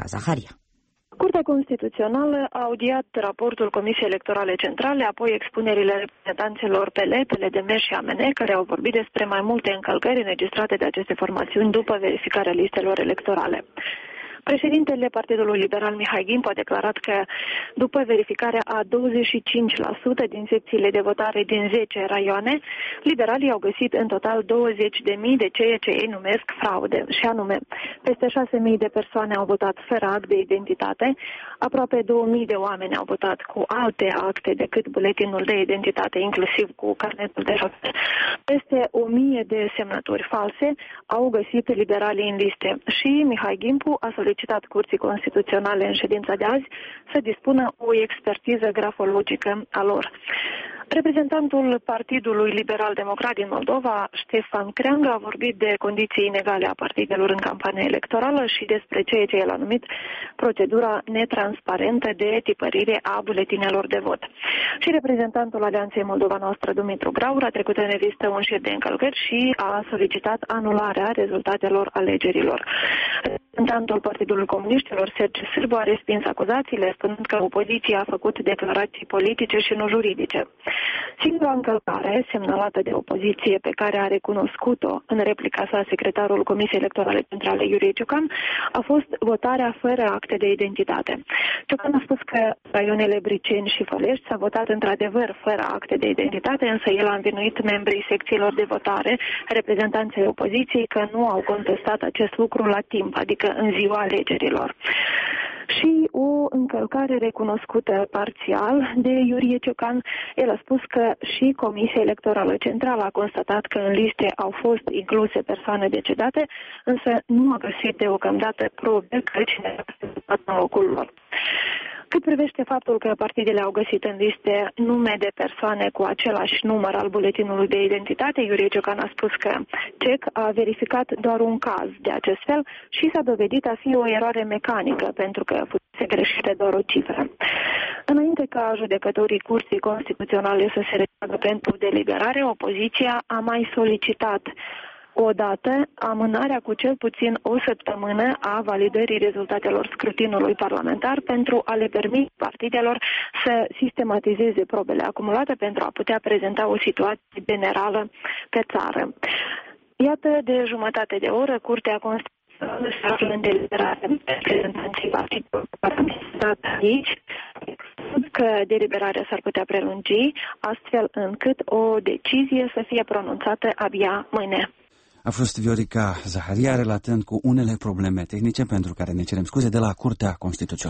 Viorica Zaharia. Curtea Constituțională a audiat raportul Comisiei Electorale Centrale, apoi expunerile reprezentanților PL, PLDM și AMN, care au vorbit despre mai multe încălcări înregistrate de aceste formațiuni după verificarea listelor electorale. Președintele Partidului Liberal Mihai Gimpu a declarat că după verificarea a 25% din secțiile de votare din 10 raioane, liberalii au găsit în total 20.000 de ceea ce ei numesc fraude, și anume peste 6.000 de persoane au votat fără act de identitate, aproape 2.000 de oameni au votat cu alte acte decât buletinul de identitate, inclusiv cu carnetul de șofer. Peste 1.000 de semnături false au găsit liberalii în liste și Mihai Gimpu a solicitat Curții Constituționale în ședința de azi să dispună o expertiză grafologică a lor. Reprezentantul Partidului Liberal Democrat din Moldova, Ștefan Creangă, a vorbit de condiții inegale a partidelor în campanie electorală și despre ceea ce el a numit procedura netransparentă de tipărire a buletinelor de vot. Și reprezentantul Alianței Moldova Noastră, Dumitru Graur, a trecut în revistă un șir de încălcări și a solicitat anularea rezultatelor alegerilor. Reprezentantul Partidului Comuniștilor, Sergiu Sârbu, a respins acuzațiile, spunând că opoziția a făcut declarații politice și nu juridice. Singura încălcare semnalată de opoziție, pe care a recunoscut-o în replica sa secretarul Comisiei Electorale Centrale Iurie Ciocan, a fost votarea fără acte de identitate. Ciocan a spus că raionele Briceni și Fălești s-a votat într-adevăr fără acte de identitate, însă el a învinuit membrii secțiilor de votare, reprezentanții opoziției, că nu au contestat acest lucru la timp, adică în ziua alegerilor. Și o încălcare recunoscută parțial de Iurie Ciocan. El a spus că și Comisia Electorală Centrală a constatat că în liste au fost incluse persoane decedate, însă nu a găsit deocamdată probe că cineva a fost în locul lor. Cât privește faptul că partidele au găsit în liste nume de persoane cu același număr al buletinului de identitate, Iurie Ciocan a spus că CEC a verificat doar un caz de acest fel și s-a dovedit a fi o eroare mecanică, pentru că fusese greșită doar o cifră. Înainte ca judecătorii Curții Constituționale să se retragă pentru deliberare, opoziția a mai solicitat odată amânarea cu cel puțin o săptămână a validării rezultatelor scrutinului parlamentar pentru a le permite partidelor să sistematizeze probele acumulate pentru a putea prezenta o situație generală pe țară. Iată, de jumătate de oră, Curtea Constituțională se află în deliberare. Reprezentanții partidului parlamentar aici că deliberarea s-ar putea prelungi, astfel încât o decizie să fie pronunțată abia mâine. A fost Viorica Zaharia relatând cu unele probleme tehnice pentru care ne cerem scuze de la Curtea Constituțională.